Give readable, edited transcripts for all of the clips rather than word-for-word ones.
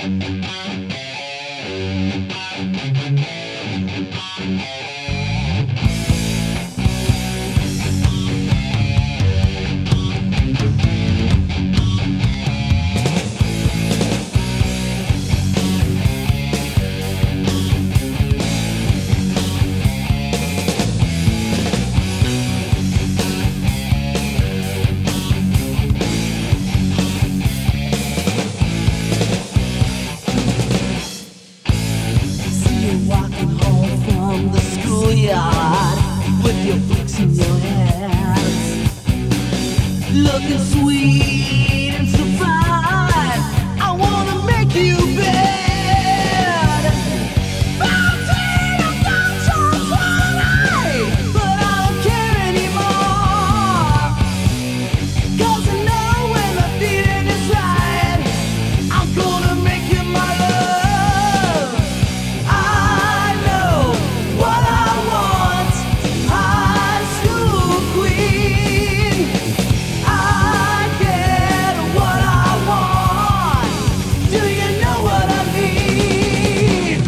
Looking sweet and so fine, I wanna make you bad. 14, I've done so 20, but I don't care anymore. 'Cause I know when the feeling is right, I'm gonna make you my love. I know what I want, high school queen. I get what I want. Do you know what I mean?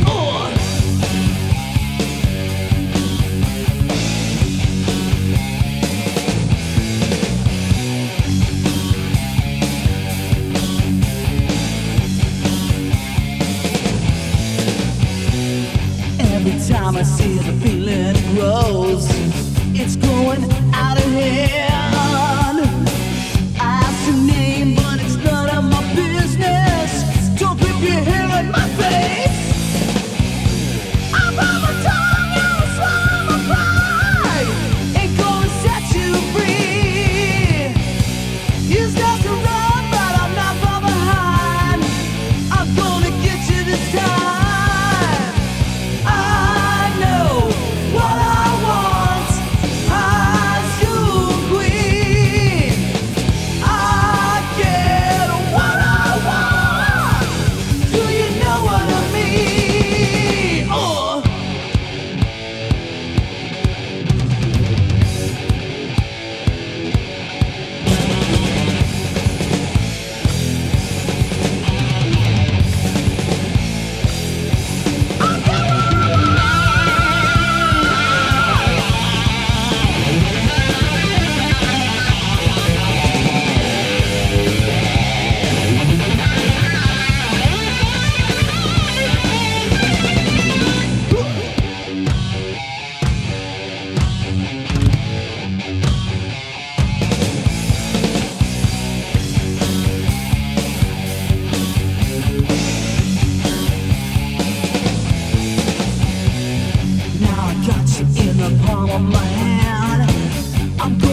Every time I see the feeling grows, it's going out of hand. I ask your name, but it's none of my business. Don't whip your hair in my face. I bite my tongue and I swallow my pride. Ain't gonna set you free. You start to run, but I'm not far behind. I'm gonna get you this time. I know what I want, high school queen. I get what I want. Do you know what I mean? Now I got you in the palm of my hand. I'm going